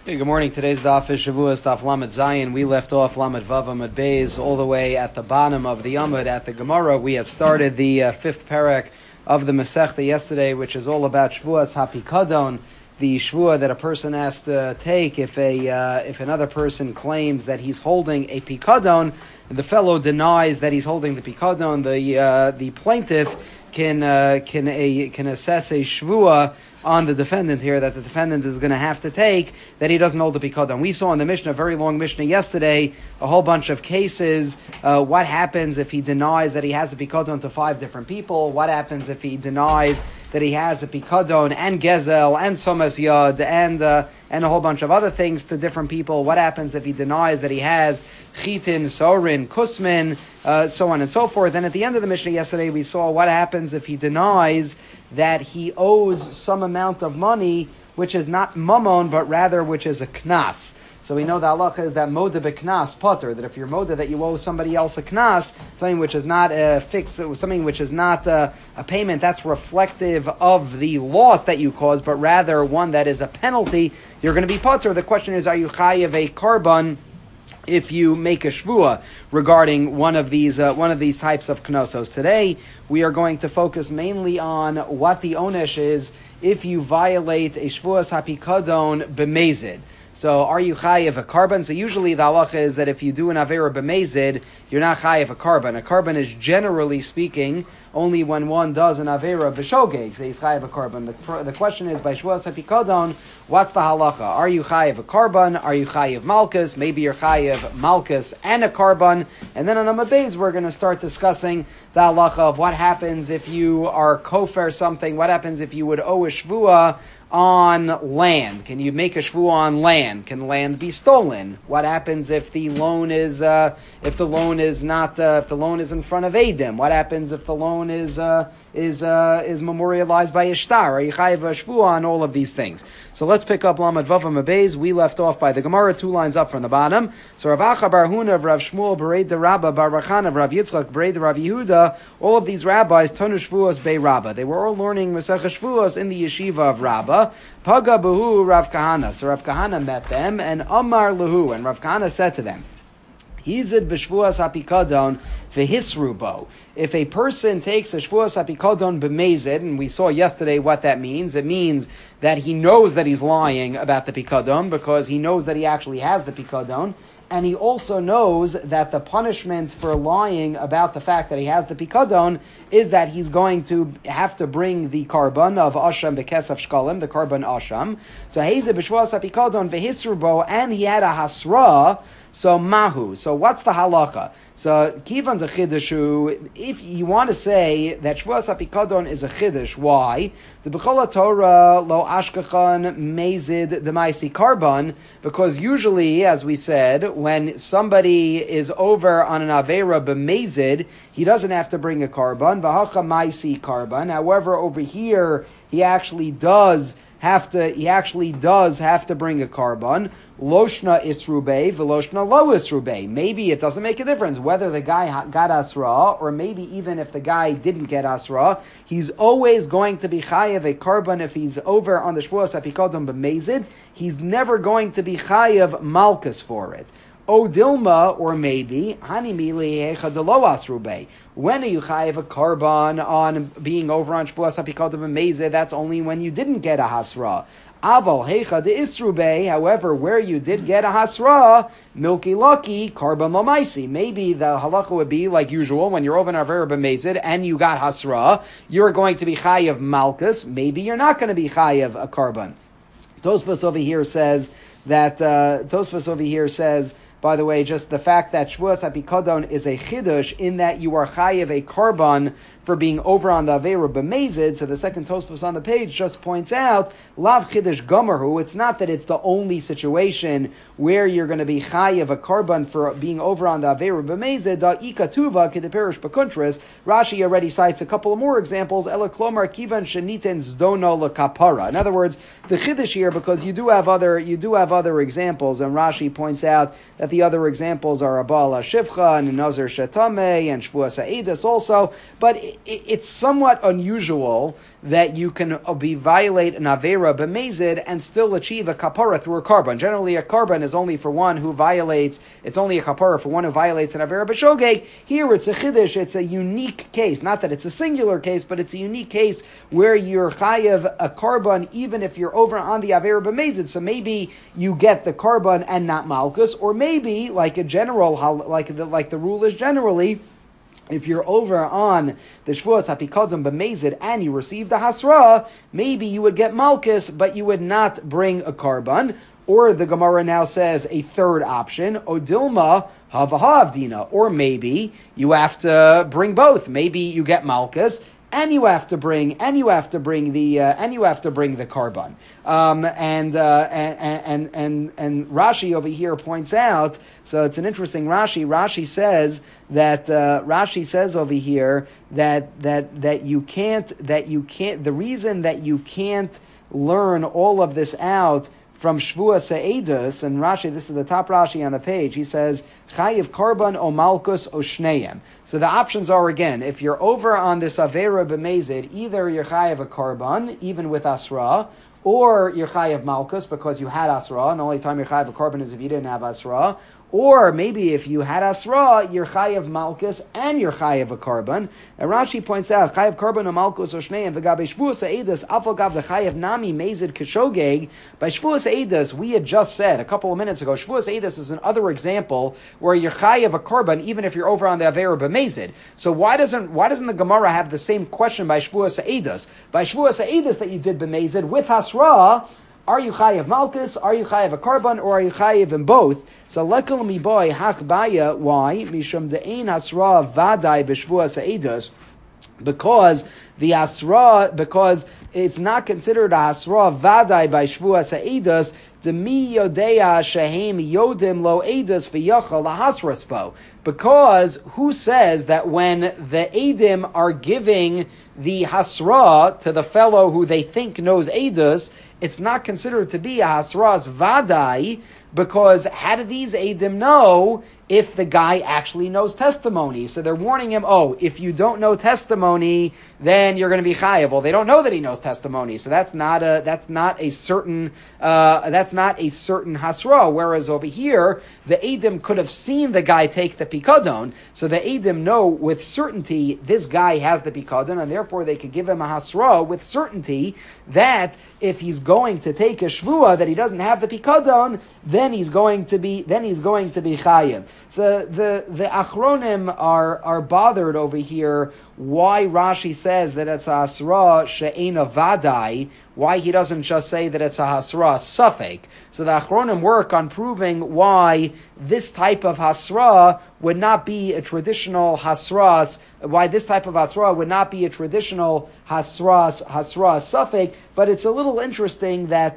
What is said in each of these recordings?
Hey, good morning. Today's daf is Shavuos daf Lamed Zayin. We left off Lamed Vav Amud Beis all the way at the bottom of the Amud at the Gemara. We had started the fifth parak of the Masechta yesterday, which is all about Shavuos HaPikadon, the Shavuah that a person has to take if another person claims that he's holding a Pikadon, and the fellow denies that he's holding the Pikadon. The plaintiff can assess a Shavuah on the defendant here that the defendant is going to have to take that he doesn't hold the Pikadon. We saw in the Mishnah, a very long Mishnah yesterday, a whole bunch of cases. What happens if he denies that he has a Pikadon to 5 different people? What happens if he denies that he has a Pikadon and Gezel and Somas Yad and a whole bunch of other things to different people? What happens if he denies that he has Chitin, Sorin, Kusmin, so on and so forth? And at the end of the Mishnah yesterday, we saw what happens if he denies that he owes some amount of money, which is not mammon, but rather which is a knas. So we know the halacha is that moda beknas potter, that if you're moda that you owe somebody else a knas, something which is not fixed, something which is not a payment that's reflective of the loss that you caused, but rather one that is a penalty, you're going to be potter. The question is, are you chayiv a karban if you make a shvuah regarding one of these types of knossos? Today we are going to focus mainly on what the onesh is if you violate a shvuas hapikadon b'mezid. So are you chayiv a karban? So usually the halacha is that if you do an avera b'mezid, you're not chayiv a karban. A karban is generally speaking only when one does an avera b'shogeg, so he's chayiv a karban. The question is, by shvuas hapikadon, what's the halacha? Are you chayiv a karban? Are you chayiv malchus? Maybe you're chayiv malchus and a karban. And then on Amud Beis, we're going to start discussing the halacha of what happens if you are kofer something. What happens if you would owe a shvuah on land? Can you make a shvuah on land? Can land be stolen? What happens if the loan is not if the loan is in front of Eidim? What happens if the loan is memorialized by Ishtar? Are you chayiv a shvuah on all of these things? So let's pick up Lamed Vav Amud Beis. We left off by the Gemara 2 lines up from the bottom. So Rav Acha bar Huna of Rav Shmuel Bereid the Rabba bar Rachan of Rav Yitzchak Bereid the Rav Yehuda. All of these rabbis Tonu Shvuos Bei Rabba. They were all learning Masechah Shvuos in the yeshiva of Rabba. Paga Behu Rav Kahana. So Rav Kahana met them and Amar Lehu, and Rav Kahana said to them, Hizid b'shvuas hapikadon v'hisrubo. If a person takes a shvuas hapikadon b'mezid, and we saw yesterday what that means, it means that he knows that he's lying about the pikadon because he knows that he actually has the pikadon, and he also knows that the punishment for lying about the fact that he has the pikadon is that he's going to have to bring the karban of asham b'kesaf shkalim, the karban asham. So hezeh b'shvuas hapikadon v'hisrubo, and he had a hasra. So mahu. So what's the halacha? So kivan the chidushu. If you want to say that shvuas hapikadon is a chidush, why? The b'chol Torah lo ashkachan mezid demaisi karban, because usually, as we said, when somebody is over on an avera b'mezid, he doesn't have to bring a karban. V'hacha maisi karban. However, over here he actually does have to bring a karban. Loshna isrubei, veloshna lo isrubei. Maybe it doesn't make a difference whether the guy got asra, or maybe even if the guy didn't get asra, he's always going to be chayav a karban if he's over on the shvuas hapikadon b'mezid. He's never going to be chayav malchus for it. O dilma, or maybe hanimili hecha delo asrubei. When are you chayiv a karban on being over on shvuas hapikadon b'mezid? That's only when you didn't get a hasra. Aval hecha de isrubei. However, where you did get a hasra, milky lucky karban lamaisi. Maybe the halacha would be like usual when you're over an avera b'mezid and you got hasra, you're going to be chayiv malchus. Maybe you're not going to be chayiv a karban. Tosfos over here says that. By the way, just the fact that shvuas hapikadon is a chidush in that you are chayiv a karban for being over on the avera b'mezid. So the second Tosfos on the page just points out lav chidush gomerhu. It's not that it's the only situation where you're going to be chayiv a karban for being over on the avera b'mezid. Da ikatuva kedeperish b'kuntris. Rashi already cites a couple of more examples. Ela klomar kivan sheniten zdono lekapara. In other words, the chidush here, because you do have other examples, and Rashi points out that the other examples are Abala Shivcha and Nazir Shetame and Shvuas Ha'edus also, but it's somewhat unusual that you can violate an avera b'mezid and still achieve a kapara through a karban. Generally, a karban is only for one who violates. It's only a kapara for one who violates an avera b'shogeg. Here, it's a chiddush. It's a unique case. Not that it's a singular case, but it's a unique case where you're chayav a karban even if you're over on the avera b'mezid. So maybe you get the karban and not malchus, or maybe like a general, like the rule is generally, if you're over on the Shvuas HaPikadon b'mezid and you receive the Hasra, maybe you would get Malchus, but you would not bring a Karban. Or the Gemara now says a third option, Odilma Havahavdina. Or maybe you have to bring both. Maybe you get Malchus and you have to bring the Karban. And Rashi over here points out. So it's an interesting Rashi. Rashi says over here that you can't. The reason that you can't learn all of this out from Shvuas Ha'edus, and Rashi, this is the top Rashi on the page, he says, Chayiv Karban o Malkus o Shneim. So the options are, again, if you're over on this Avera B'mezid, either you're Chayiv a Karban, even with Asra, or you're Chayiv Malkus, because you had Asra, and the only time you're Chayiv a Karban is if you didn't have Asra, or maybe if you had Asra, you're Chayiv Malkus and you're Chayiv a Karban. And Rashi points out, Chayiv Karban o Malkus o Shneim, v'gabe Shvuas Ha'edus, afal gav the Chayiv Nami Mezid Keshogeg. By Shvuas Ha'edus, we had just said a couple of minutes ago, Shvuas Ha'edus is another example where you're Chayiv a Karban, even if you're over on the Avera B'mezid. So why doesn't the Gemara have the same question by Shvuas Ha'edus? By Shvuas Ha'edus that you did B'mezid with Hasra, are you chayiv malchus? Are you chayiv a karban? Or are you chayiv in both? So lekol mi boy hachbaya. Why? Mishum de'ein asra vadai b'shvuas ha'edus. Because it's not considered a hasra vadai by shvuas ha'edus. Demi yodea shehem yodim lo edus v'yachal lahasraspo. Because who says that when the edim are giving the hasra to the fellow who they think knows edus, it's not considered to be a hasras vadai, because how do these edim know if the guy actually knows testimony? So they're warning him, if you don't know testimony, then you're going to be chayav. Well, they don't know that he knows testimony, so that's not a certain hasra. Whereas over here, the edim could have seen the guy take the pikadon, so the edim know with certainty this guy has the pikadon, and therefore they could give him a hasra with certainty that if he's going to take a shvua that he doesn't have the pikadon, then he's going to be chayiv. So the achronim are bothered over here why Rashi says that it's a hasra she'ena vadai, why he doesn't just say that it's a hasra safek. So the achronim work on proving why this type of hasra would not be a traditional hasras, why this type of hasra would not be a traditional hasra safek. But it's a little interesting that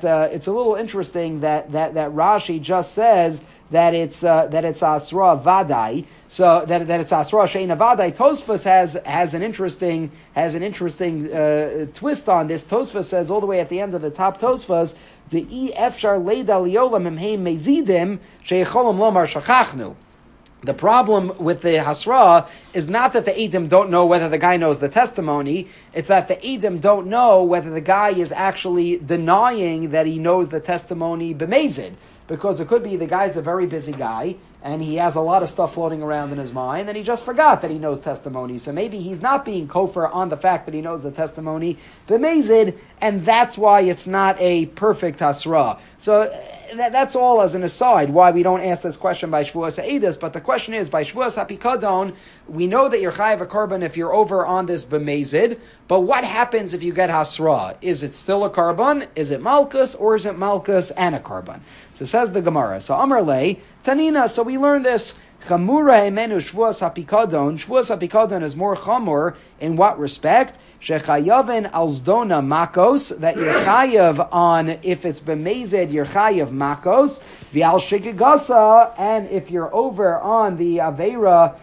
Rashi just says that it's asra vadai, so that it's asra sheina vadai. Tosfos has an interesting twist on this. Tosfos says all the way at the end of the top Tosfos, the efshar leida liolam imheim mezidim sheyecholam lomar shachachnu. The problem with the hasra is not that the edim don't know whether the guy knows the testimony, it's that the edim don't know whether the guy is actually denying that he knows the testimony b'mezid. Because it could be the guy's a very busy guy, and he has a lot of stuff floating around in his mind, and he just forgot that he knows testimony. So maybe he's not being kofar on the fact that he knows the testimony b'mezid, and that's why it's not a perfect hasra. So that's all as an aside, why we don't ask this question by Shvuas Ha'edus, but the question is, by Shvuas HaPikadon, we know that you're chayav a karban if you're over on this b'mezid, but what happens if you get hasra? Is it still a karban? Is it malchus? Or is it malchus and a karban? So says the Gemara. So Amar Lei, Tanina, so we learn this, Chamura emenu Shvuas HaPikadon. Shvuas HaPikadon is more chamur in what respect? Shechayavin alzdona makos, that you're chayav on, if it's b'mezid, you're chayav makos, v'al shigigasa, and if you're over on the avera,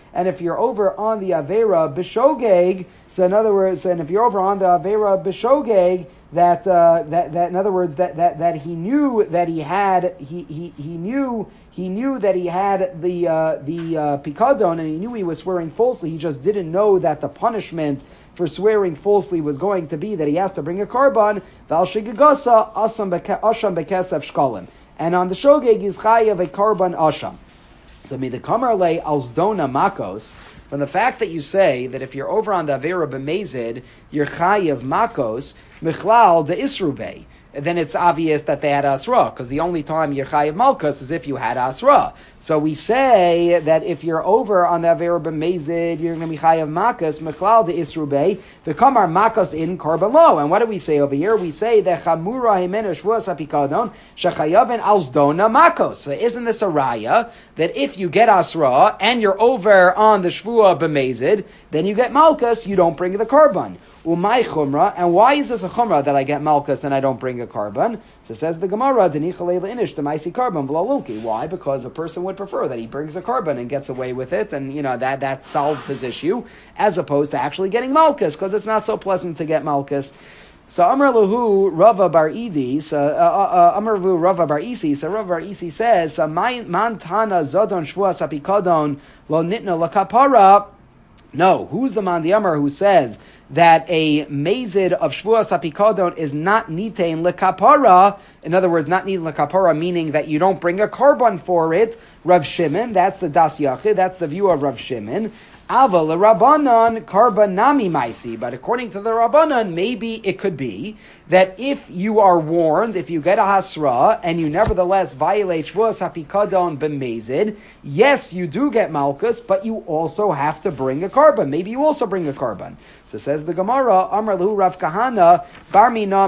b'shogeg, so in other words, and if you're over on the avera b'shogeg, that in other words that he knew that he had he knew that he had the pikadon, and he knew he was swearing falsely. He just didn't know that the punishment for swearing falsely was going to be that he has to bring a korban, val shegigasa asham bekesef shkalim. And on the shogeg is chayav a korban asham. So midakamar le alzdona makos, from the fact that you say that if you're over on the avera b'mezid, you're chayav makos, michlal de isrubei, then it's obvious that they had asra, because the only time you're chayav malchus is if you had asra. So we say that if you're over on the avera b'mezid, you're going to be chayav makos, mechlal de isrubei, become our makos in korban lo. And what do we say over here? We say that chamura himenu shvuas hapikadon shechayaven alzdona makos. So isn't this a raya that if you get asra and you're over on the shvua b'mezid, then you get malchus, you don't bring the korban. Umay chumra, and why is this a chumra that I get malchus and I don't bring a korban? So says the Gemara, Denichale inish the maisi korban below lulki. Why? Because a person would prefer that he brings a korban and gets away with it, and that solves his issue, as opposed to actually getting malchus, because it's not so pleasant to get malchus. So Amar Lahu Rava Bar Idi, Amar Lahu Rava Bar Isi, so Rava Bar Isi says, Mantana Zodon Shvuas Apikadon Lo Nitna Lakapara. No, who's the man Amar who says that a mazid of Shvuas HaPikadon is not nitein lekapara? In other words, not nitein lekapara, meaning that you don't bring a korban for it. Rav Shimon, that's the Das Yachid, that's the view of Rav Shimon. Ava l'Rabbanan korban nami maisi. But according to the Rabbanan, maybe it could be that if you are warned, if you get a hasra, and you nevertheless violate Shvuas HaPikadon b'mezid, yes, you do get malchus, but you also have to bring a korban. Maybe you also bring a korban. So says the Gemara, Amar Lahu Rav Kahana, Bar Mina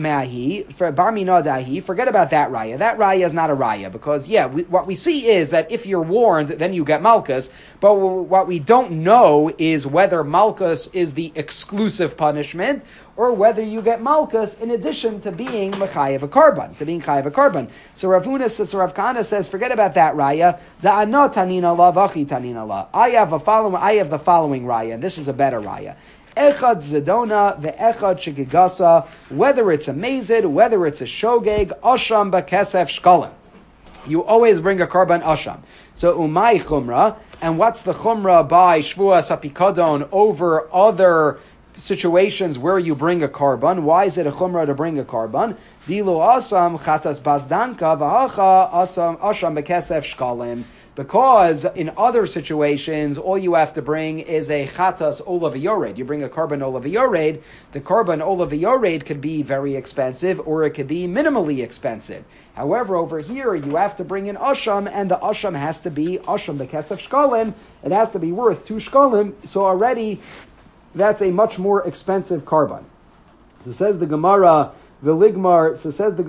dahi, forget about that raya. That raya is not a raya, because what we see is that if you're warned, then you get malchus, but what we don't know is whether malchus is the exclusive punishment, or whether you get malchus in addition to being mechayev a korban, So Rav Kahana says, forget about that raya. Da'anot tanina la v'achi tanina la. I have the following raya, and this is a better raya. Echad zedona ve'echad shegigasa, whether it's a mazid, whether it's a shogeg, asham b'kesef shkalim. You always bring a korban asham. So umay chumra, and what's the chumra by shvuas hapikadon over other situations where you bring a korban? Why is it a chumra to bring a korban? Dilu asam chatas bazdanka v'hacha asam asham b'kesef shkalim. Because in other situations, all you have to bring is a chatas olav yored. You bring a korban olav yored. The korban olav yored could be very expensive, or it could be minimally expensive. However, over here, you have to bring an asham, and the asham has to be asham b'kesef shkalim. It has to be worth 2 shkalim. So already, that's a much more expensive korban. So says the Gemara, v'ligmar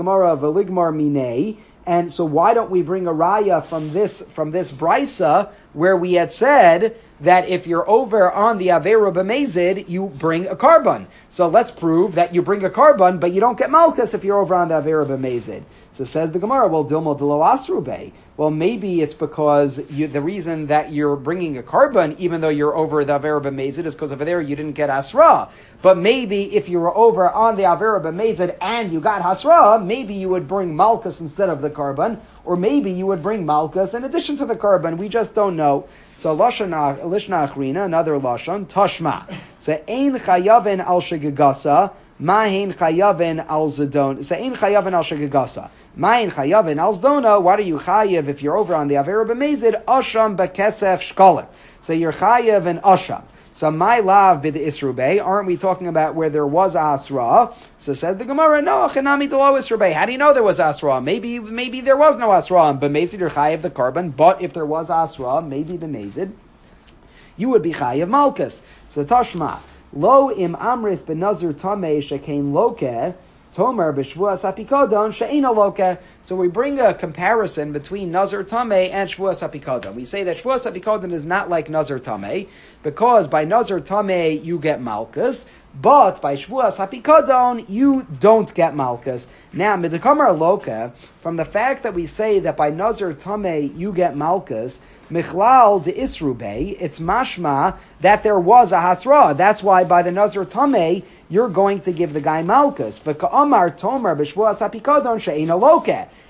minei. And so why don't we bring a raya from this brisa where we had said that if you're over on the avera b'mezid, you bring a korban. So let's prove that you bring a korban, but you don't get malchus if you're over on the avera b'mezid. So says the Gemara, well, dilmo delo asrube. Well, maybe it's because the reason that you're bringing a korban, even though you're over the avera b'mezid, is because over there you didn't get asra. But maybe if you were over on the avera b'mezid and you got hasra, maybe you would bring malchus instead of the korban, or maybe you would bring malchus in addition to the korban. We just don't know. So lishna achrina, another lashon, tashma. So ein chayavin al shegigasa, ma hein chayavin al zedon. So ein chayavin al shegigasa. Ma'in chayavin al zdona. What are you chayav if you're over on the avera b'mezid? Asham b'kesef shkalim. So you're chayav and asham. So my lav b'd isrubei. Aren't we talking about where there was asra? So says the Gemara, no, chanami delo isrubei. How do you know there was asra? Maybe there was no asra. And b'mezid you're chayav the korban. But if there was asra, maybe b'mezid, you would be chayav malchus. So tashma lo im amrith b'nazir tamei shekain lokeh. Tomer b'shvuas hapikadon she'ena loke. So we bring a comparison between Nazir Tameh and Shvuas hapikadon. We say that Shvuas hapikadon is not like Nazir Tameh, because by Nazir Tameh you get malchus, but by Shvuas hapikadon you don't get malchus. Now, midakamar loke, from the fact that we say that by Nazir Tameh you get malchus, Michlal de Isrubei, it's mashma that there was a hasra. That's why by the Nazir Tameh you're going to give the guy malchus. V'ka'amar tomer b'shvuas hapikadon she'ena loke.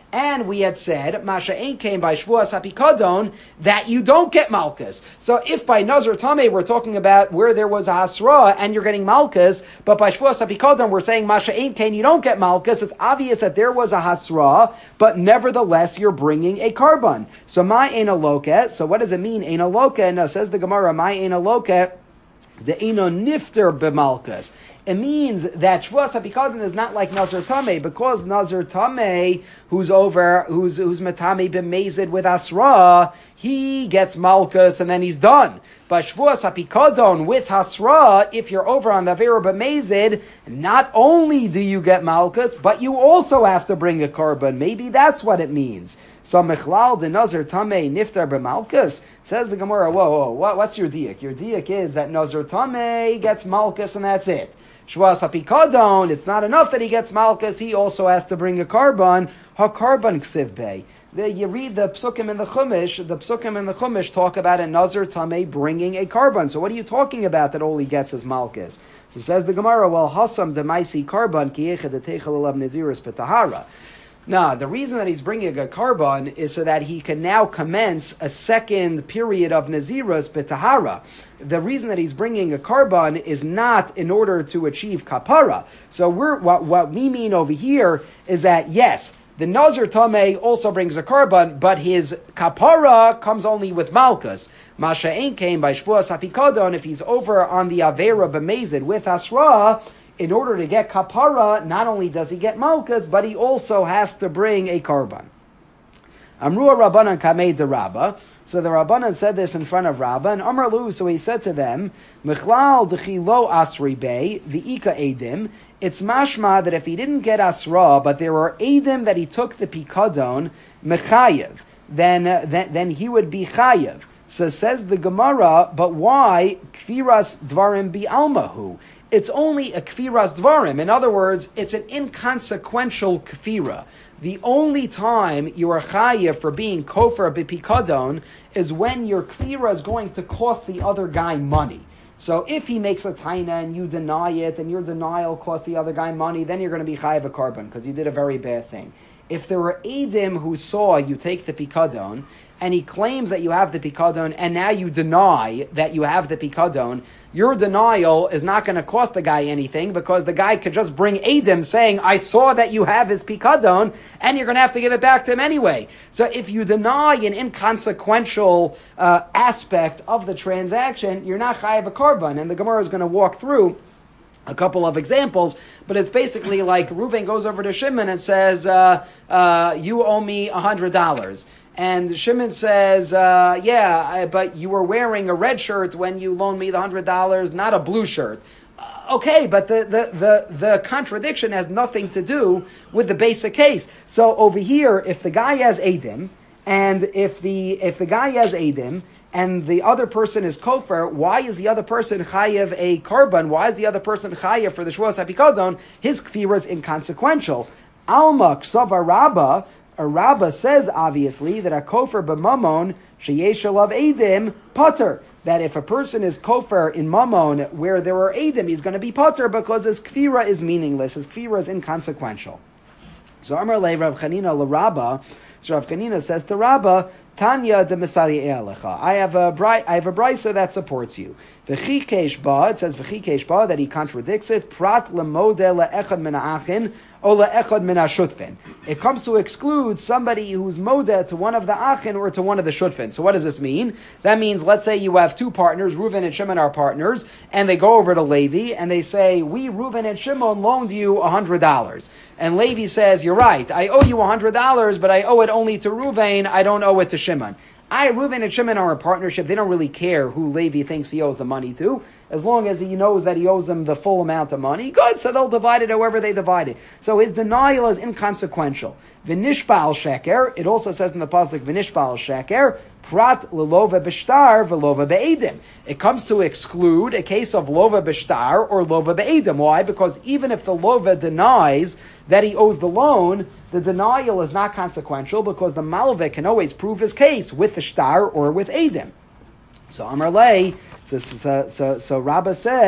And we had said, Masha Ein came by Shvuas HaPikadon, that you don't get Malkus. So if by Nazar Tameh we're talking about where there was a Hasra and you're getting Malkus, but by Shvuas HaPikadon we're saying Masha Ein came, you don't get Malkus, it's obvious that there was a Hasra, but nevertheless you're bringing a Karban. So my Ein Aloket, so what does it mean, Ein Aloket? Now says the Gemara, my Ein Aloket, the Eino Nifter B'Malkus. It means that Shvuas HaPikadon is not like Nazar Tameh, because Nazar Tameh, who's Matami b'mezid with Asra, he gets Malkus and then he's done. But Shvuas HaPikadon with Hasra, if you're over on the Avera b'mezid, not only do you get Malkus, but you also have to bring a Korban. Maybe that's what it means. So Mechlal de Nazar Tameh Niftar b'Malkus, says the Gemara, whoa, what's your diak? Your diak is that Nazar Tameh gets Malkus and that's it. Shvuas HaPikadon, it's not enough that he gets Malkus, he also has to bring a Karban, HaKarban Ksiv Bey. You read the Psukim in the Chumash talk about a Nazar Tameh bringing a Karban. So what are you talking about that all he gets is Malkus? So says the Gemara, well, Hasam Demaisi Karban ki echad eteichel alav Naziris Petahara. Now, the reason that he's bringing a Karban is so that he can now commence a second period of Naziris B'Tahara. The reason that he's bringing a Karban is not in order to achieve Kapara. So what we mean over here is that, yes, the Nazar Tameh also brings a Karban, but his Kapara comes only with Malkus. Masha Ein came by Shvuas HaPikadon, if he's over on the Avera B'mezid with Asra, in order to get kapara, not only does he get malkus, but he also has to bring a karban. Amrua Rabbanan kamei de Rabba. So the Rabbanan said this in front of Rabba, and Amar Lu, so he said to them, Mechlal dechi lo asri bei, v'ika edim. It's mashma that if he didn't get asra, but there were edim that he took the pikadon, mechayev, then he would be chayev. So says the Gemara, but why kfiras dvarim bi almahu? It's only a kfiras dvarim. In other words, it's an inconsequential kfira. The only time you are chayev for being kofar b'pikadon is when your kfira is going to cost the other guy money. So if he makes a taina and you deny it, and your denial costs the other guy money, then you're going to be chayev a karban because you did a very bad thing. If there were edim who saw you take the pikadon, and he claims that you have the pikadon, and now you deny that you have the pikadon, your denial is not going to cost the guy anything, because the guy could just bring edim saying, I saw that you have his pikadon, and you're going to have to give it back to him anyway. So if you deny an inconsequential aspect of the transaction, you're not chayav a karban. And the Gemara is going to walk through a couple of examples, but it's basically like Reuven goes over to Shimon and says, you owe me $100. And Shimon says, but you were wearing a red shirt when you loaned me the $100, not a blue shirt. Okay, but the contradiction has nothing to do with the basic case. So over here, if the guy has Edim, and if the guy has Edim, and the other person is kofar, why is the other person chayev a karban? Why is the other person chayev for the Shvuas HaPikadon? His kfira is inconsequential. Alma ksava Rabba, a Rabba says obviously that a kofar b'mamon sheyesh alav edim pater. That if a person is kofar in mamon where there are edim, he's going to be pater because his kfira is meaningless. His kfira is inconsequential. So Amar le Rav Chanina le Rabba. So Rav Chanina says to Rabba, Tanya de Misali Ealecha. I have a brisa that supports you. V'chikesh ba, it says v'chikesh ba, that he contradicts it. Prat lemode le'echad min ha'achin, or le'echad min ha'shutfin. It comes to exclude somebody who's modeh to one of the achin or to one of the shutfin. So what does this mean? That means, let's say you have two partners, Reuven and Shimon are partners, and they go over to Levi, and they say, we, Reuven and Shimon, loaned you $100. And Levi says, you're right, I owe you $100, but I owe it only to Reuven, I don't owe it to Shimon. Reuven and Shimon are in partnership. They don't really care who Levi thinks he owes the money to. As long as he knows that he owes them the full amount of money, good, so they'll divide it however they divide it. So his denial is inconsequential. V'nishbal sheker, it also says in the pasuk, V'nishbal sheker, prat lelova b'shtar v'lova be'edim. It comes to exclude a case of lova b'shtar or lova be'edim. Why? Because even if the lova denies that he owes the loan, the denial is not consequential because the malveh can always prove his case with the shtar or with edim. So Amar Lei, so Rabbah says,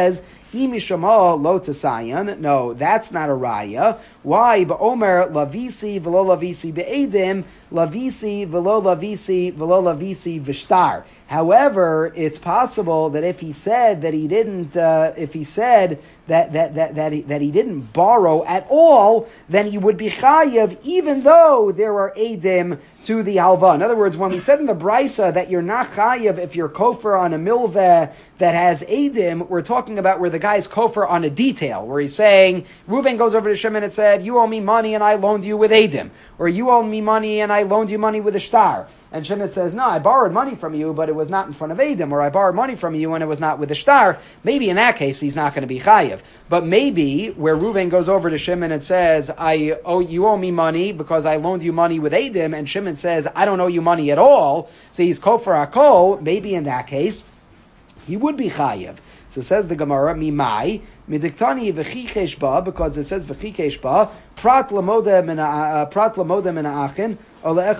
Imishama lo tasayan. No, that's not a raya. Why? Ba'omer lavisi v'lo lavisi be'edim, lavisi v'lo lavisi v'lo lavisi v'shtar. However, it's possible that if he said that he didn't, if he said that he didn't borrow at all, then he would be chayav, even though there are edim to the halva. In other words, when we said in the brisa that you're not chayav if you're kofar on a milveh that has edim, we're talking about where the guy's kofar on a detail, where he's saying, Reuven goes over to Shimon and said, you owe me money and I loaned you with edim, or you owe me money and I loaned you money with a shtar. And Shimon says, no, I borrowed money from you, but it was not in front of Edim, or I borrowed money from you and it was not with a shtar. Maybe in that case, he's not going to be chayiv. But maybe where Reuven goes over to Shimon and says, you owe me money because I loaned you money with Edim, and Shimon says, I don't owe you money at all, so he's kofar akol, maybe in that case, he would be chayiv. So says the Gemara, mimai, midiktani v'chikesh ba, because it says v'chikesh ba, prat lamoda min ha'achin, it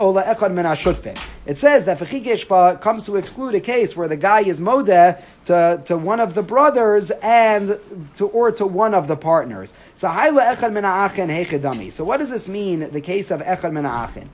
says that V'chikesh comes to exclude a case where the guy is modeh to one of the brothers and to one of the partners. So what does this mean, the case of Echad min ha'achin?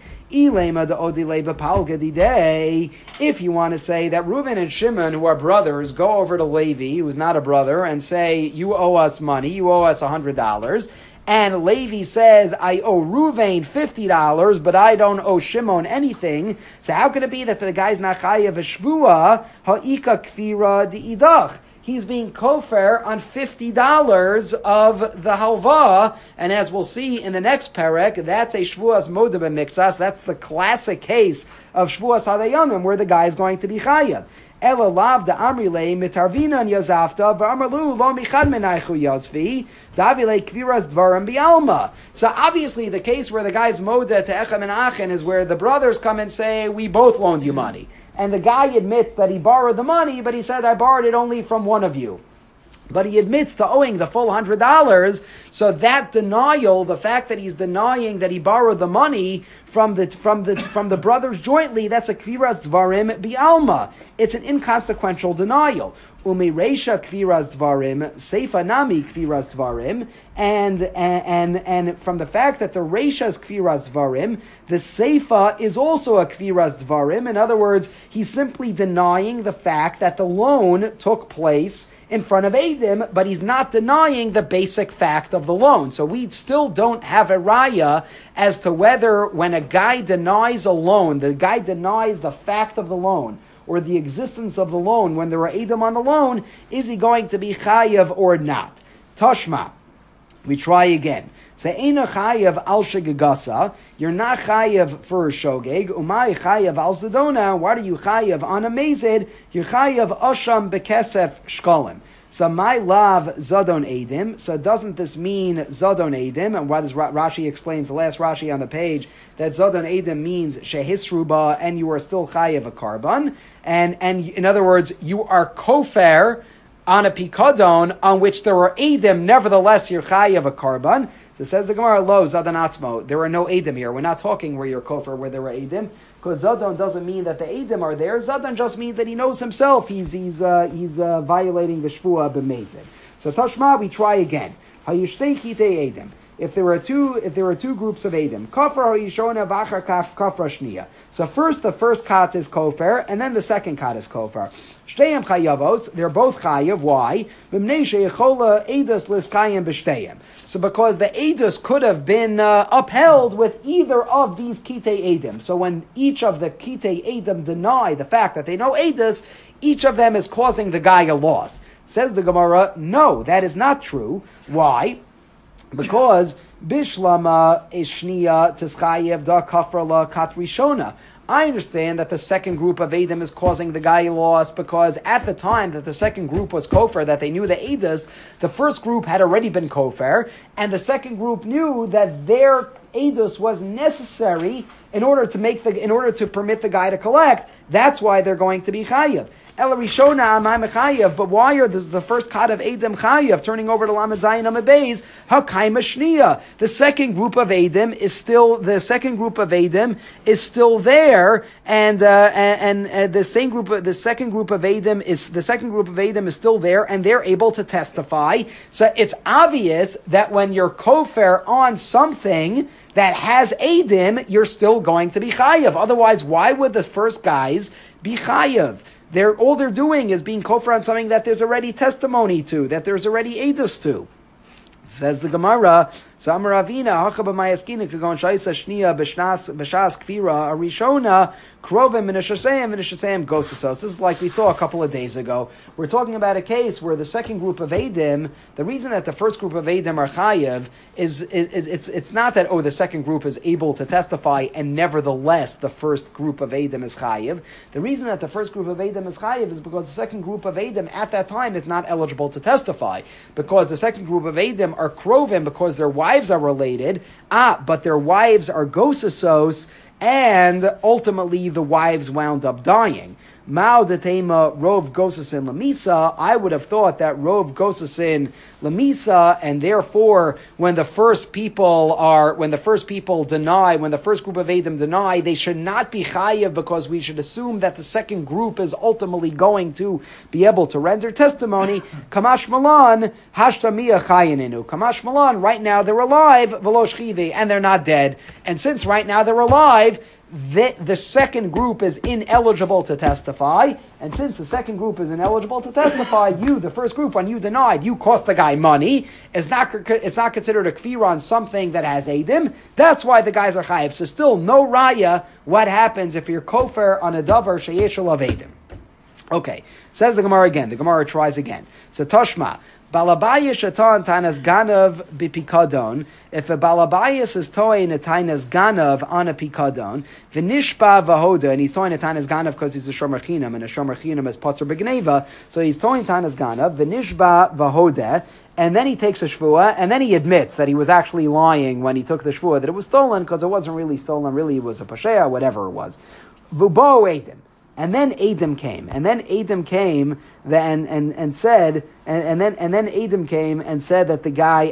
If you want to say that Reuven and Shimon, who are brothers, go over to Levi, who's not a brother, and say, you owe us money, you owe us $100, and Levi says, I owe Reuven $50, but I don't owe Shimon anything. So how can it be that the guy's not chayav v'shvua ha'ika kfira di'idach? He's being kofar on $50 of the halva, and as we'll see in the next perek, that's a shvuas modeh b'miktsas. That's the classic case of shvuas hadayanim, where the guy is going to be chayav. Ela lav da amrile mitarvinan yazafta v'amarlu lo michad menaychu yazvi davile kviras dvarim bialma. So obviously the case where the guy's modeh to Echad min ha'achin is where the brothers come and say, we both loaned you money. And the guy admits that he borrowed the money, but he said, I borrowed it only from one of you. But he admits to owing the full $100, so that denial, the fact that he's denying that he borrowed the money from the brothers jointly, that's a kviras dvarim bialma. It's an inconsequential denial. Umireisha kviras dvarim, seifa nami kviras dvarim, and from the fact that the reisha is kviras dvarim, the seifa is also a kviras dvarim. In other words, he's simply denying the fact that the loan took place in front of Edim, but he's not denying the basic fact of the loan. So we still don't have a raya as to whether when a guy denies a loan, the guy denies the fact of the loan, or the existence of the loan when there are Edim on the loan, is he going to be chayav or not? Tashma. We try again. Se'ena chayav al shegagasa. You're not chayav for a shogeg. Umay chayav al zedona. Why are you chayav on a mezid? You're chayav asham bekesef shkolim. So my lav zadon edim. So doesn't this mean zadon edim? And what does Rashi explains, the last Rashi on the page, that zadon edim means shehisruba, and you are still chayav a karban. And in other words, you are kofer on a pikadon on which there are edim. Nevertheless, you're chayav a karban. So says the Gemara, lo, Zadan Atzmo. There are no Edim here. We're not talking where you're kofar, where there are Edim, because Zadan doesn't mean that the Edim are there. Zadan just means that he knows himself. He's violating the Shvua b'mezid. So Tashma, we try again. Hayushtei kitei Edim. If there were two groups of Edim, kofar ha'ishona v'achar kofar shniya. So first the first kat is kofar, and then the second kat is kofar. Shteyem chayavos, they're both chayav. Why? B'mnei sheyechola edus liskayim b'shteyem. So because the edus could have been upheld with either of these kitei edim. So when each of the kitei edim deny the fact that they know edus, each of them is causing the guy a loss. Says the Gemara, no, that is not true. Why? Because bishlama ishniya tischayev da kafrala katrishona. I understand that the second group of Edom is causing the guy loss because at the time that the second group was kofar, that they knew the Edus, the first group had already been kofar, and the second group knew that their edus was necessary in order to permit the guy to collect. That's why they're going to be chayiv. Ela Rishona Amay Mechayev, but why are this the first cut of Edom Chayev turning over to Lamed Zayin Amud Beis? Hakaima Shniya. The second group of Edom is still there, and the second group of Edom is still there, and they're able to testify. So it's obvious that when you're kofar on something that has Edom, you're still going to be chayev. Otherwise, why would the first guys be chayev? All they're doing is being kofar on something that there's already testimony to, that there's already edus to. Says the Gemara, Samar Avina, Hachaba Mayaskina, Kagon Shaisa Shnia, Beshas Kvira, Arishona, Krovim, Minashasayim, Gosasos. This is like we saw a couple of days ago. We're talking about a case where the second group of Edom, the reason that the first group of Edom are Chayev is it's not that, the second group is able to testify and nevertheless the first group of Edom is Chayev. The reason that the first group of Edom is Chayev is because the second group of Edom at that time is not eligible to testify. Because the second group of Edom are Krovim because their wives are related, but their wives are Gosasos, and ultimately the wives wound up dying. Mao detema rov gosasin lamisa. I would have thought that rov gosasin lamisa, and therefore, when the first group of Edom deny, they should not be chayiv because we should assume that the second group is ultimately going to be able to render testimony. Kamash malan hashtamia chayininu. Kamash malan. Right now they're alive, velosh chivi, and they're not dead. And since right now they're alive, the second group is ineligible to testify, and since the second group is ineligible to testify, you, the first group, when you denied, you cost the guy money. It's not considered a kfir on something that has edim. That's why the guys are chayiv. So still no raya. What happens if you're kofar on a davar sheyeshul of edim? Okay, says the Gemara again. The Gemara tries again. So Toshma. Balabayas shatan tanas ganav bipikadon. If a balabayas is toying a tanas ganav on a pikadon, v'nishba vahoda, and he's toying a tanas ganav because he's a shomer chinam, and a shomer chinam is potter begneva, so he's toying tanas ganav, v'nishba vahoda, and then he takes a shvua, and then he admits that he was actually lying when he took the shvua, that it was stolen, because it wasn't really stolen, really it was a pashea, whatever it was. Vubo edim. And then Edom came, and then Edom came and said that the guy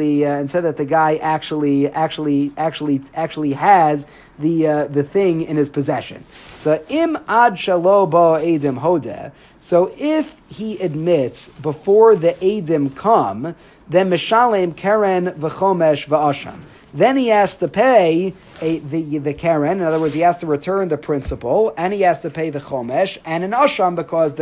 actually has the thing in his possession. So im ad shalo bo Edom hodeh. So if he admits before the Edom come, then mishalem keren v'chomesh v'asham. Then he has to pay the keren. In other words, he has to return the principal, and he has to pay the chomesh and an asham, because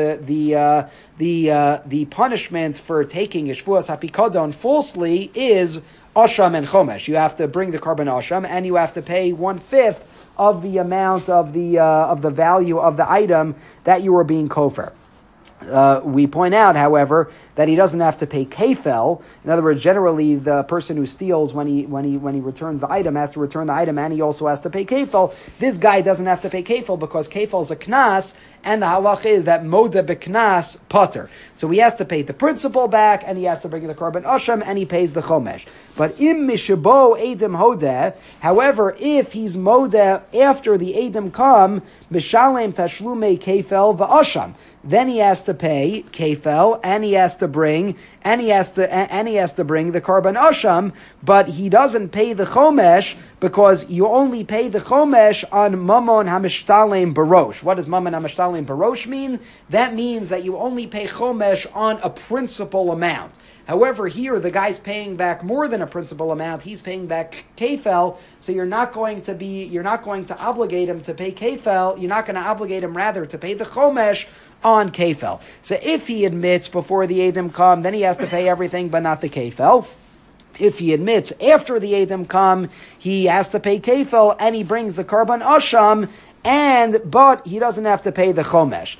the punishment for taking shvuas hapikadon falsely is asham and chomesh. You have to bring the carbon asham, and you have to pay 1/5 of the amount of the value of the item that you were being kofar. We point out, however, that he doesn't have to pay kefel. In other words, generally the person who steals when he returns the item has to return the item, and he also has to pay kefel. This guy doesn't have to pay kefel because kefel is a knas, and the halach is that moda beknas potter. So he has to pay the principal back, and he has to bring the korban asham, and he pays the chomesh. But im mishabo edim hodeh, however, if he's modeh after the edim come, mishalem tashlume kefel va'asham, then he has to pay kefel, and he has to bring the korban asham, but he doesn't pay the chomesh, because you only pay the chomesh on mamon hamishtalem barosh. What does mamon hamishtalem barosh mean? That means that you only pay chomesh on a principal amount. However, here the guy's paying back more than a principal amount. He's paying back kefel, so you're not going to obligate him to pay kefel. You're not going to obligate him rather to pay the chomesh on kefel. So if he admits before the Edom come, then he has to pay everything but not the kefel. If he admits after the Edom come, he has to pay kefel, and he brings the korban asham, but he doesn't have to pay the chomesh.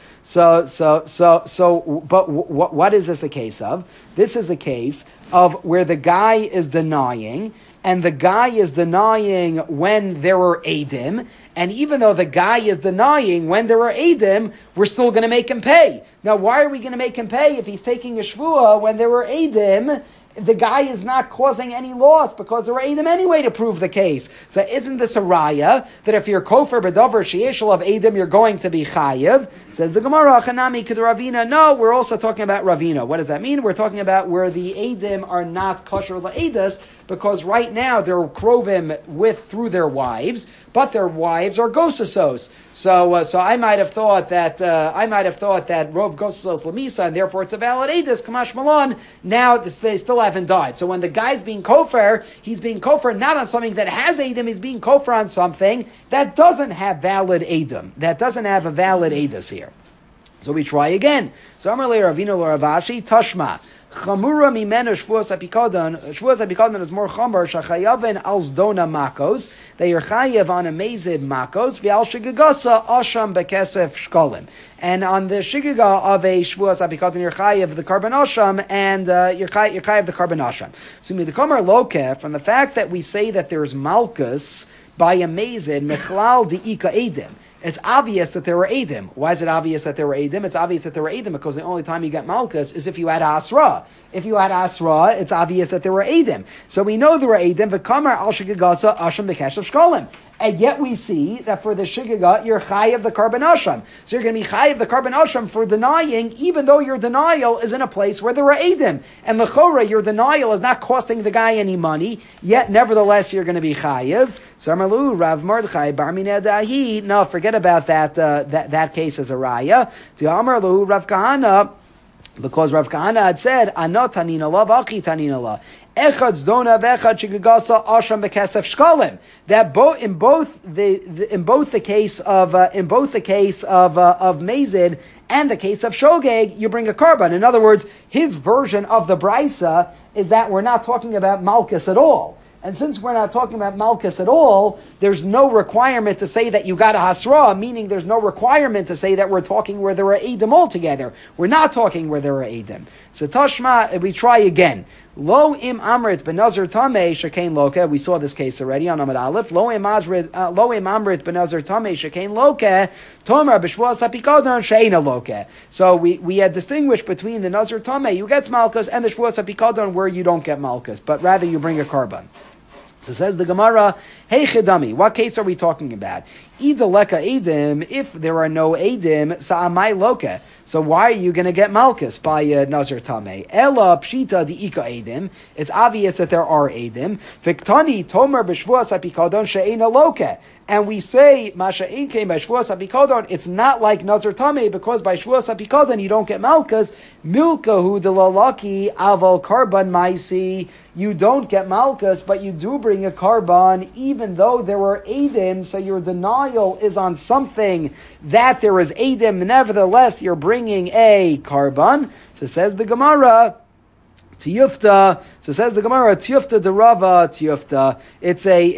But what is this a case of? This is a case of where the guy is denying, and the guy is denying when there are Edim, and even though the guy is denying when there are Edim, we're still going to make him pay. Now, why are we going to make him pay if he's taking a shvua when there were Edim, the guy is not causing any loss because there are Edom anyway to prove the case. So isn't this a raya that if you're kofer b'davar sheyeshel of Edom, you're going to be chayiv? Says the Gemara, Chanami kid Ravina. No, we're also talking about Ravina. What does that mean? We're talking about where the Edom are not kosher la'edas, because right now they're krovim through their wives, but their wives are gosasos. So I might have thought that rov gosasos lamisa, and therefore it's a valid edus kamash malon. Now they still haven't died. So when the guy's being kofar, he's being kofar not on something that has edom. He's being kofar on something that doesn't have valid edom. That doesn't have a valid edus here. So we try again. So Amar le Ravina lo Ravashi Tashma. Chamura mimenu shvuas apikadon. Shvuas apikadon is more chamur. Shachayaven al zdona makos. They are chayav on a mazid makos. V'al shigagasa asham bekesef shkolim. And on the shigaga of a shvuas apikadon, you're chayav the karban asham, and you're chayav the karban asham. So the kamar loke, from the fact that we say that there's malchus by a mazid mechlal diika edim. It's obvious that there were Edom. Why is it obvious that there were Edom? It's obvious that there were Edom because the only time you get Malchus is if you had Asra. If you had Asra, it's obvious that there were Edom. So we know there were Edom. V'kamar al shigagasa asham b'keshav shkolim. And yet we see that for the shigaga, you're chayav the karban asham. So you're going to be chayav the karban asham for denying, even though your denial is in a place where there were Edom. And l'chora, your denial is not costing the guy any money, yet nevertheless you're going to be chayav. So Amalu, Rav Mordechai, Barmina Dahi. No, forget about that case as a raya. To Amalu, Rav Kahana, because Rav Kahana had said, "Ana tanina la, v'achi tanina la." Echad zdona v'echad shigagasa asham bekesef shkolim. That in both the case of Mazid and the case of Shogeg, you bring a karban. In other words, his version of the brisa is that we're not talking about Malchus at all. And since we're not talking about Malchus at all, there's no requirement to say that you got a Hasra, meaning there's no requirement to say that we're talking where there are Edom altogether. We're not talking where there are Edom. So Tashma, we try again. Lo im amrit benazir tamei shekain loke. We saw this case already on Amud Aleph. Lo im amrit benazir tamei shekain loke. Tomer b'shvuas hapikadon sheina loke. So we had distinguished between the nazir tamei who gets malchus and the shvuas hapikadon where you don't get malchus, but rather you bring a karban. So says the Gemara, hey chidami, what case are we talking about? Ida leka edim, if there are no edim, sa'amai loke. So why are you going to get malchus by Nazir Tameh? Ela pshita di ika edim. It's obvious that there are edim. Fiktani tomer b'shvuas hapikadon she'ena loke. And we say, Masha Inke by Shvuas HaPikadon, it's not like Nazir Tameh, because by Shvuas HaPikadon you don't get Malchus. Milkahu de lalaki aval karban maisi. You don't get Malchus, but you do bring a karban, even though there were Edim, so your denial is on something that there is Edim. Nevertheless, you're bringing a karban. So says the Gemara, Tiyufta. So says the Gemara, Tiyufta de Rava, Tiyufta. It's a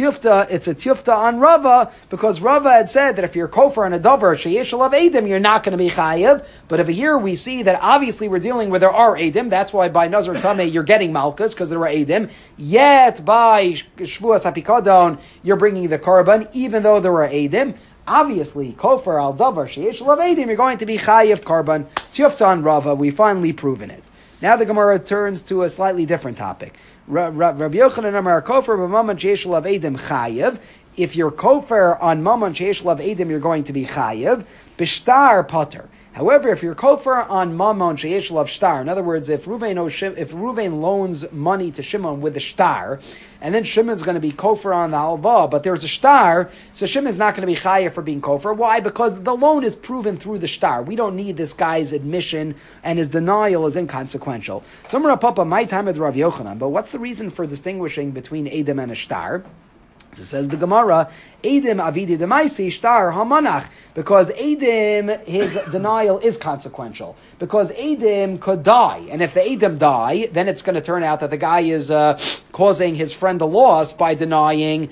Tiyufta on Rava, because Rava had said that if you're kofar and a dover, sheyeshel of Edim, you're not going to be chayiv. But over here we see that obviously we're dealing where there are Edim. That's why by Nazir Tameh you're getting Malchus, because there are Edim. Yet by Shvuas HaPikadon you're bringing the karban, even though there are Edim. Obviously, kofar al davar sheyeshel of Edim, you're going to be chayiv karban. Tiyufta on Rava, we finally proven it. Now the Gemara turns to a slightly different topic. Rabbi Yochanan Amar Kofer b'maman sheyesh lav edim chayiv. If you're kofer on maman sheyesh lav edim, you're going to be chayiv. B'shtar pater. However, if you're kofer on mammon sheyesh lav shtar, in other words, if Ruvain loans money to Shimon with a shtar, and then Shimon's going to be kofer on the halva, but there's a shtar, so Shimon's not going to be chayav for being kofer. Why? Because the loan is proven through the shtar. We don't need this guy's admission, and his denial is inconsequential. So I'm going to pop up my time with Rav Yochanan, but what's the reason for distinguishing between Edom and a shtar? So says the Gemara, Edim avidi demaisi shtar hamanach, because Edim, his denial is consequential. Because Edim could die, and if the Edim die, then it's going to turn out that the guy is causing his friend a loss by denying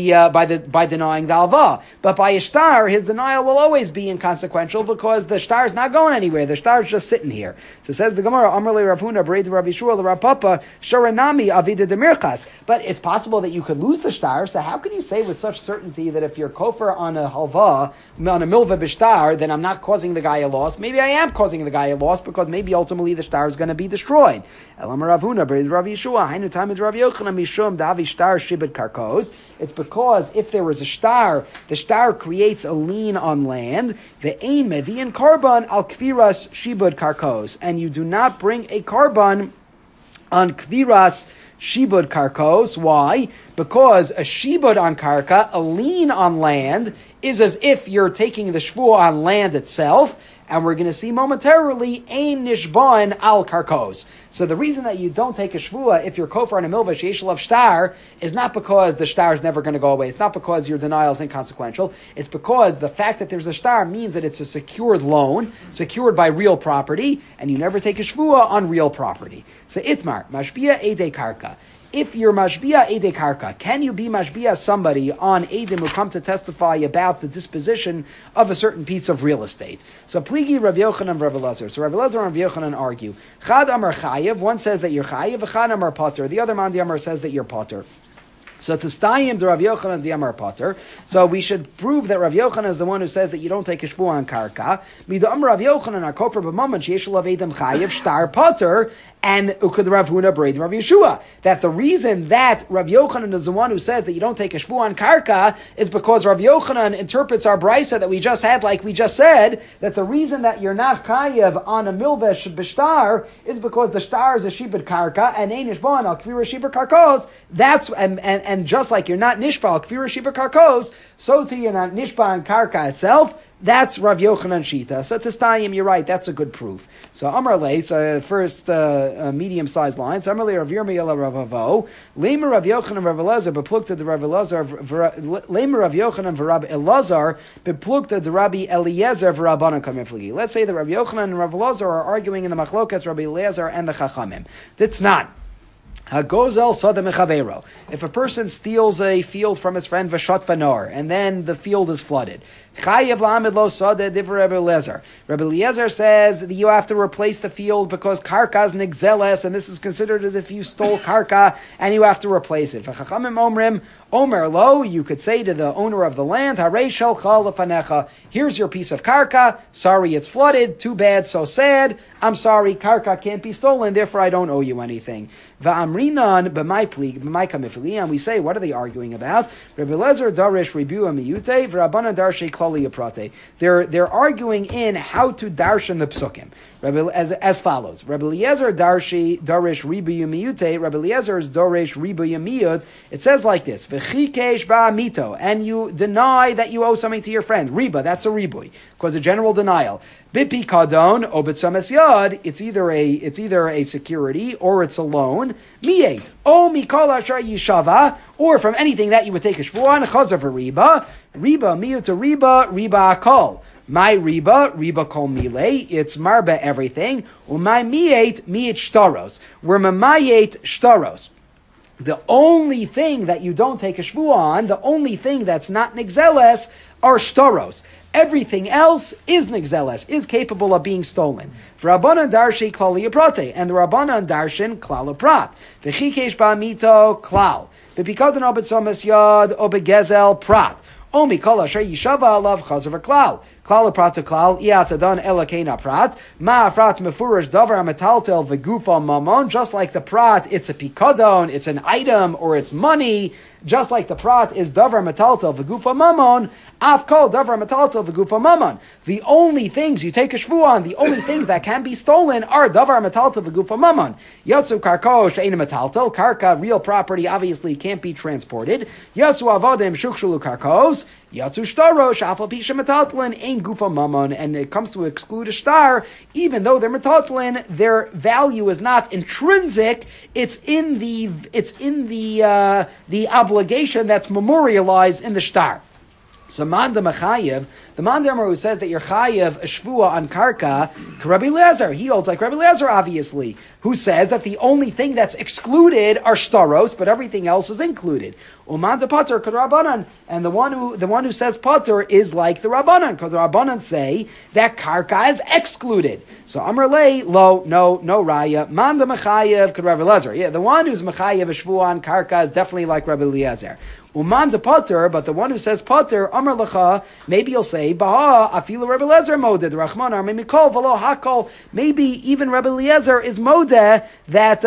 by denying the alva. But by a shtar, his denial will always be inconsequential because the shtar is not going anywhere. The shtar is just sitting here. So says the Gemara, Amrle Rav Huna, Bered Rabbi Shmuel, Rav Papa, Sharanami avida demirchas. But it's possible that you could lose the shtar. So how can you say with such certainty that if you're kofar on a halva, on a milva b'shtar, then I'm not causing the guy a loss? Maybe I am causing the guy a loss because maybe ultimately the shtar is going to be destroyed. It's because if there was a shtar, the shtar creates a lien on land. Ve'ein mevi'in karban al kviras shibud karkos, and you do not bring a karban on kviras shibud karkos. Why? Because a shibud on karka, a lien on land, is as if you're taking the shvuah on land itself, and we're going to see momentarily ein nishban al karkos. So the reason that you don't take a shvuah if you're kofar on a milva sheyesh lav shtar is not because the shtar is never going to go away. It's not because your denial is inconsequential. It's because the fact that there's a shtar means that it's a secured loan, secured by real property, and you never take a shvuah on real property. So itmar mashbia ede karka. If you're mashbia ede karka, can you be mashbia somebody on edim who come to testify about the disposition of a certain piece of real estate? So pligi Rav Yochanan and Rav Elazar. So Rav Elazar and Rav Yochanan argue. Chad Amar Chayev, one says that you're Chayev, Chad Amar Potter. The other Mandi Amar says that you're Potter. So to stayim the Rav Yochanan the Amar Potter. So we should prove that Rav Yochanan is the one who says that you don't take a shvuah on karka. Mida Amar Rav Yochanan are kofar b'mammon sheyesh lav edem chayev shtar Potter. And Ukud Rav Huna Braid Rav Yeshua, that the reason that Rav Yochanan is the one who says that you don't take a shvuah on karka is because Rav Yochanan interprets our brisa that we just had, like we just said, that the reason that you're not chayev on a milvesh b'shtar is because the shtar is a shibud karka and ein nishban al kvira shibud karkos. That's and just like you're not nishba al kvira shibud karkos, so too you're not nishba on karka itself. That's Rav Yochanan Shita. So to Stayim, you're right. That's a good proof. So Amar Le, so first medium-sized line. So Amar Le Rav Yirmiyah Rav Avo. Lema Rav Yochanan Rav Elazar beplukta the Rav Elazar. Lema Rav Yochanan Rav Elazar beplukta the Rabbi Eliezer v'Rabbanan kamifligi. Let's say that Rav Yochanan and Rav Elazar are arguing in the machlokas Rabbi Eliezer and the Chachamim. That's not. Hagozel sada mechavero. If a person steals a field from his friend v'shot v'nor, and then the field is flooded, chayev la'amid lo sada divrei Rabbi Eliezer. Rabbi Eliezer says that you have to replace the field because karka is nigzeles, and this is considered as if you stole karka, and you have to replace it. V'chachamim omrim omer lo. You could say to the owner of the land, harei shelcha lefanecha. Here's your piece of karka. Sorry, it's flooded. Too bad. So sad. I'm sorry. Karka can't be stolen. Therefore, I don't owe you anything. Va'amrinan b'may plig b'may kamifli, and we say, what are they arguing about? Rabbi Eliezer darish ribua miyute v'Rabbanan darshe klali aprate. They're arguing in how to darshan the psukim. As follows: Rabbi Eliezer darish ribuya miyute. Rabbi Eliezer is darish ribuya miyut. It says like this: v'chikesh ba'amito, and you deny that you owe something to your friend. Riba, that's a ribui, because a general denial. Bipi kadon obetzames yad. It's either a security or it's a loan. Miyet o mikol ashar yishava, or from anything that you would take a shvuah on chazav riba. Riba miyut riba akol. My riba kol mile, it's marba everything. My miyet shtaros. We're mamayet shtaros. The only thing that you don't take a shvuah on, the only thing that's not nigzeles, are shtaros. Everything else is nigzeles, is capable of being stolen. V'Rabbanan darshi klali aprate, and the Rabbanan darshan klal aprat. V'chikesh ba'amito klal. V'pikadon obetzomes yad obegezel prat. Omi kol asher yishava alav chazav klal. Klal prat to klal, iatadan elakena prat. Ma'afrat mefurish davar metaltel v'gufa mamon. Just like the prat, it's a pikadon, it's an item, or it's money. Just like the prat is davar metaltel v'gufa mamon, af kol davar metaltel v'gufa mamon. The only things you take a shvuah on, the only things that can be stolen are davar metaltel v'gufa mamon. Yatsu karko she'ena metaltel. Karka, real property, obviously can't be transported. Yatsu avodim shukshulu karkos. Yatsu shtaro shafal pisha metaltlin ein gufa mamon. And it comes to exclude a star, even though they're metaltlin, their value is not intrinsic. It's in the obligation that's memorialized in the star. So Manda Machayev, the Mandamer who says that you're Chayev a shvuah on karka, Rabbi Eliezer, he holds like Rabbi Eliezer, obviously, who says that the only thing that's excluded are shtaros, but everything else is included. Umanda Pater kod Rabbanan, and the one who says Pater is like the Rabbanan, because the Rabbanan say that karka is excluded. So Amar Lei, no raya. Manda Machayev kod Rabbi Eliezer. Yeah, the one who's Machayev a shvuah on karka is definitely like Rabbi Eliezer. Uman de Potter, but the one who says Potter, Amar Lacha, maybe you'll say, Baha, Afilu Rebbe Eliezer Modeh, Rachman Ar Mikol, V'lo Hakol, maybe even Rebbe Eliezer is Modeh, that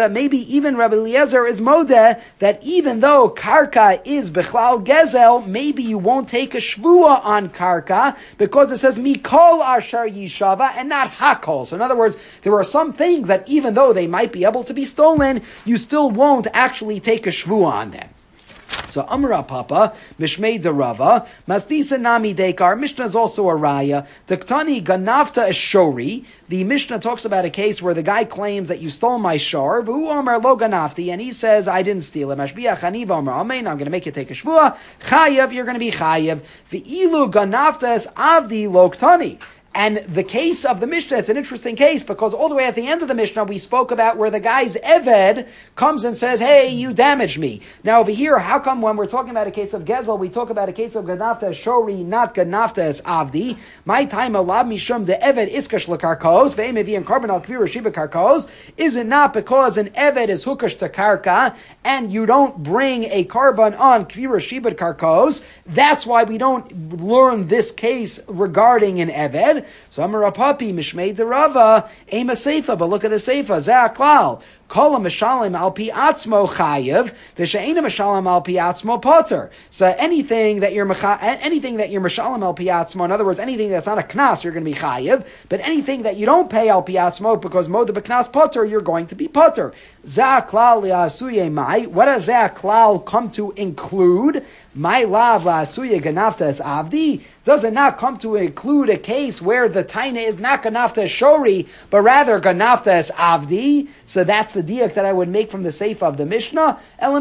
even though Karka is Bechlal Gezel, maybe you won't take a Shvua on Karka, because it says Mikol Asher Yishava, and not Hakol. So in other words, there are some things that even though they might be able to be stolen, you still won't actually take a Shvua on them. So Amra Papa, Mishmei Derava, Masdisa Nami Dekar, Mishnah is also a raya. Tektani Ganavta Eshori. The Mishnah talks about a case where the guy claims that you stole my shor, V'hu Amar Lo Ganavti, and he says, I didn't steal it. Mashbiach Haniva Amar Amen, I'm going to make you take a shvua. Chayev, you're going to be chayev. V'ilu Ganavta Es Avdi Loktani. And the case of the Mishnah, it's an interesting case because all the way at the end of the Mishnah, we spoke about where the guy's Eved comes and says, hey, you damaged me. Now over here, how come when we're talking about a case of Gezel, we talk about a case of Ganavta Shori, not Ganavta as Avdi? My time alab mishum the Eved iskash lekarkos, ve'emevi and carbon al kvira shiba karkos. Is it not because an Eved is hukash to karka and you don't bring a carbon on kvira shiba karkos? That's why we don't learn this case regarding an Eved. So Amar Papi Mishmei Derava Ema Seifa, but look at the Seifa Zaklal. Kol Mishalim al pi atzmo chayev, v'she'ena Mishalim al pi atzmo potter. So anything that you're Mishalim al pi atzmo, in other words, anything that's not a knas, you're going to be chayev. But anything that you don't pay al pi atzmo because moda b'knas potter, you're going to be potter. Zaklal li'asuye mai. What does Zaklal come to include? My lav la'asuye ganavta es avdi. Does it not come to include a case where the taina is not ganavta es shori, but rather ganavta es avdi? So that's the diak that I would make from the Seifa of the Mishnah. No,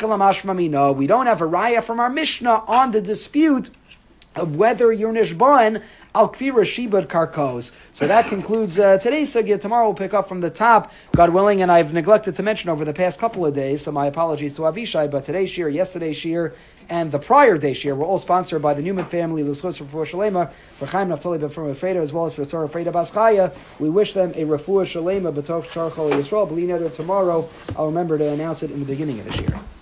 we don't have a raya from our Mishnah on the dispute of whether you're nishban al kfira shibud karkos. So that concludes today's sugya. Tomorrow we'll pick up from the top, God willing, and I've neglected to mention over the past couple of days, so my apologies to Avishai, but today's shir, yesterday's shir, and the prior day shir were all sponsored by the Newman family, L'schos for Shalema, for Chaim Naftali ben from Freda, as well as for Sarah Freda Baschaya. We wish them a refuah Shalema, b'tok Shar Chol Yisrael. Tomorrow, I'll remember to announce it in the beginning of the shir.